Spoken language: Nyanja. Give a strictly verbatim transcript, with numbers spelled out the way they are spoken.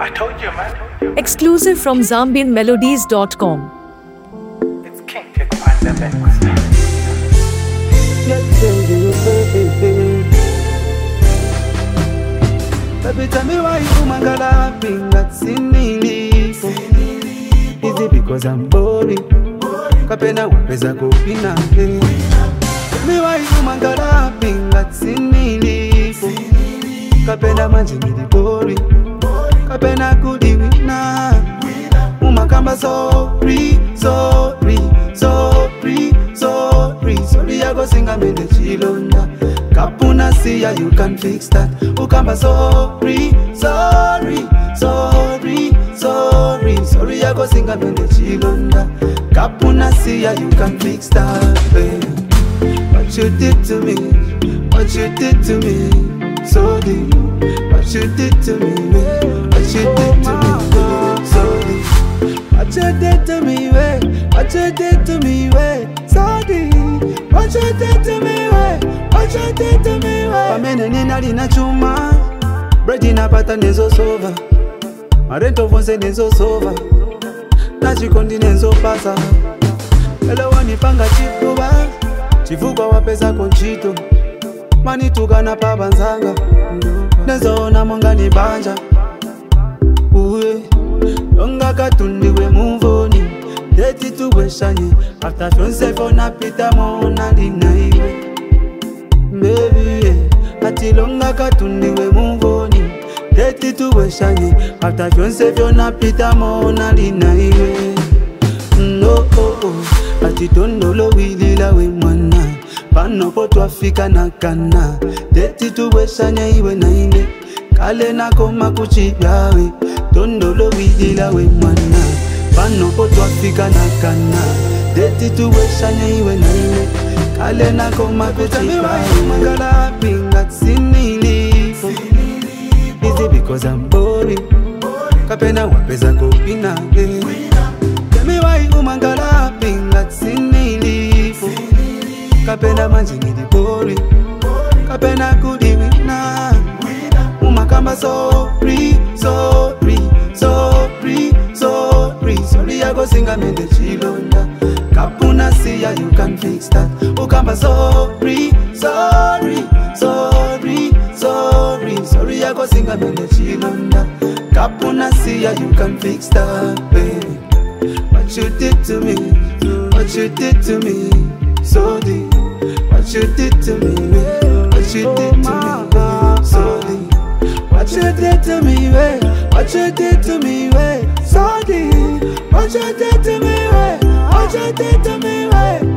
I told you, man. Exclusive from Zambian Melodies dot com. It's King Kick on the mix. Baby, tell me why you mangala pinga sinilipo. Is it because I'm boring? Kapena wapeza kupina. Tell me why you mangala pinga sinilipo. Kapena manje ngidi boring. Kapena kudiwina. Umakamba sorry, sorry, sorry, sorry. Sorry, I go sing a mende chilonda. Kapuna siya, you can fix that. Ukamba sorry, sorry, sorry, sorry. Sorry, I go sing a mende chilonda. Kapuna siya, you can fix that, babe. What you did to me, what you did to me, so deep. What you did to me, babe. What you did to me, babe, so deep. What you did to me, babe. What you did to me, babe, so deep. What you did to me, babe. What you did to me, babe. Pamene nina lina chuma, bread na pata nezo sova, marento fonse nezo sova, na chikondi nezo pasa. Hello wani panga chifuba, chifuba wapesa konchito, mani tukana pa banzanga, nezo na monga ni banja. Uwe, longa katundiwe muvoni, deti tuwe shanye, after fiance for na pita mona lina iwe. Baby, yeah. Ati longa katundiwe muvoni, deti tuwe shanye, after fiance for na pita mona lina iwe. No, oh, oh. Ati tondolo wilila we mwana, pano poto afika na kana, deti tuwe shanye iwe na ine, kale na koma kuchigawe, tondolo wilila we mwana, pano poto afika na kana, deti tuwe shanye iwe na ine, kale na koma kuchigawe. Mangala pinga sinilipo. Is it because I'm boring? Kapena wapeza kupina, eh. Tell me why you mangala pinga sinilipo. Kapena manje ngidi boring. Kapena kudiwina. Umakamba sorry, sorry, sorry, sorry. Sorry, I go sing a mende chilonda. Kapuna siya, you can fix that. Ukamba sorry, sorry, sorry, sorry. Sorry, I go sing a mende chilonda. Kapuna siya, you can fix that, baby. What you did to me, what you did to me, so deep. What you did to me, babe. What you did to me, babe, so deep. What you did to me, babe. What you did to me, babe, so deep. What you did to me, babe. What you did to me, babe.